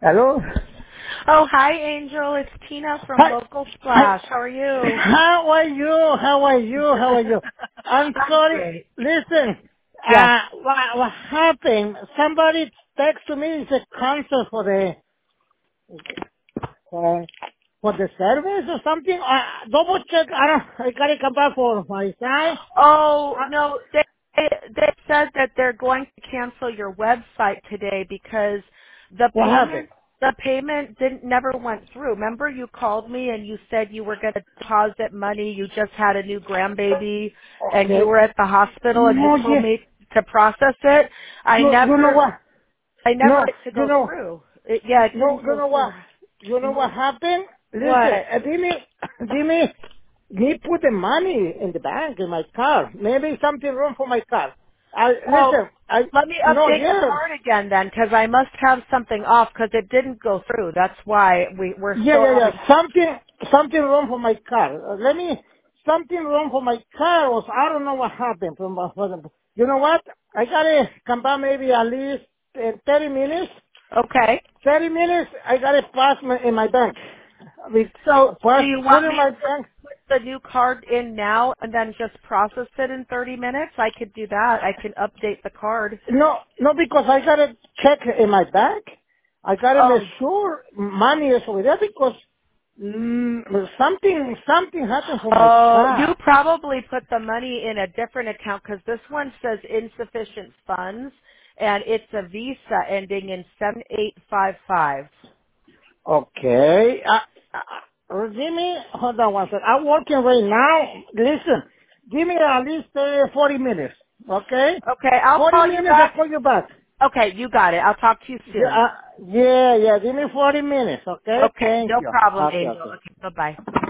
Hello? Oh, hi, Angel. It's Tina from Hi. Local Hi. Splash. How are you? How are you? How are you? How are you? I'm I'm sorry. great. Listen, Yes. what happened? Somebody texted me. It's a cancel uh, for the service or something. Double check. I gotta come back for my time. Oh, Uh, no, they said that they're going to cancel your website today because the what happened? payment didn't never went through. Remember you called me and you said you were going to deposit money. You just had a new grandbaby and you Okay. were at the hospital and you No, told yeah. me to process it. You know what? I never No, get to you go know. through. Yeah, it No, didn't go through. you know what happened? Listen, What? give me put the money in the bank in my car. Maybe something wrong for my car. Oh, Listen, let me no, update the yeah, card again then, because I must have something off because it didn't go through. That's why we're still yeah, having. something wrong for my car. Something wrong for my car was, I don't know what happened you know what? I gotta come back maybe at least 30 minutes. Okay. 30 minutes, I got it pass in my bank. We So do you put want in me my to bank. put the new card in now and then just process it in 30 minutes? I could do that. I can update the card. No, because I got to check in my bank. I got to make Oh. sure money is over there because something happened for my Oh, you car. probably put the money in a different account because this one says insufficient funds and it's a Visa ending in 7855. Okay. Give me, hold on one second. I'm working right now. Listen, give me at least 40 minutes. Okay? Okay, I'll 40 call you minutes, I'll back. call you back. Okay, you got it. I'll talk to you Yeah, soon. yeah. Give me 40 minutes, okay? Okay, Thank no you. problem, Okay, Angel. okay. Okay, bye-bye.